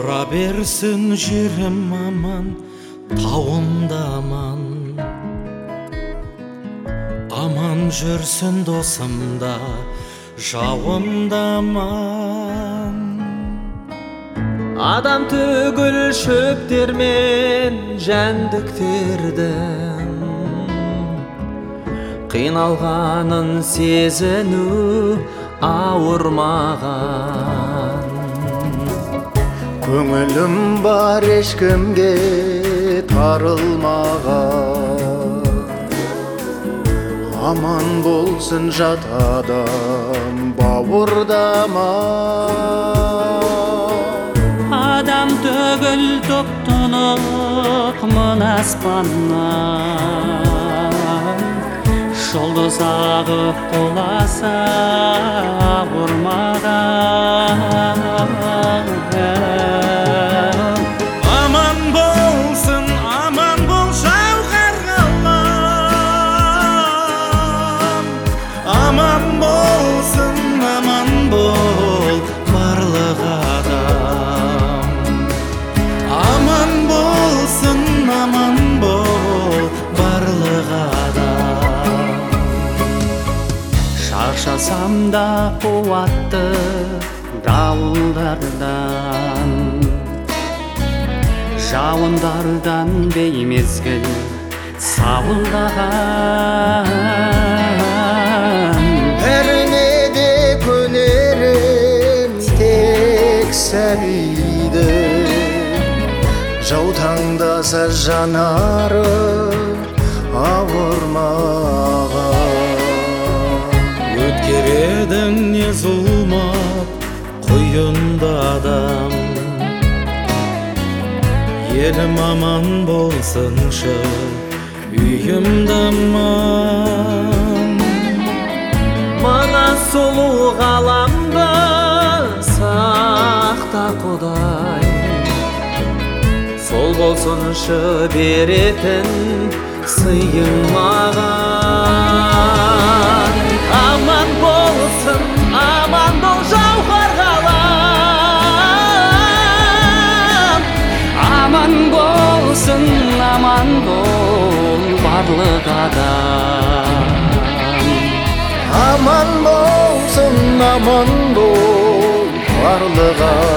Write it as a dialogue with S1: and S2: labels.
S1: Тұра берсін жерім аман, тауымда аман. Аман жүрсін досымда, жауымда аман.
S2: Адам түгіл шөптермен жәндіктердің қиналғанын сезіну ауырмаған.
S3: Көңілім бар ешкімге тарылмаған. Аман болсын жат адам бауырда аман.
S4: Адам түгіл топтынық мына аспаннан, жұлдыз ағып құласа ауырмаған.
S1: Аман болсын, аман бол жауһар қалам. Аман болсын, аман бол барлық адам. Аман болсын, аман бол барлық адам.
S4: Шаршасам да қуатты дауылдардан, жауындардан беймезгіл сауылдаған.
S3: Бәріне де көнерім тек сәбиді, жау таңдаса жанары ауырмаған.
S1: Өткередің не зұлмат құйында адам. Елім аман болсыншы, үйімді аман.
S2: Мана сұлу ғаламды сақта Құдай, сол болсыншы беретін сыйың маған. Аман болсын, аман бол жауһар қалам.
S4: Аман болсын, аман бол барлық адам.
S3: Аман болсын, аман бол барлық адам.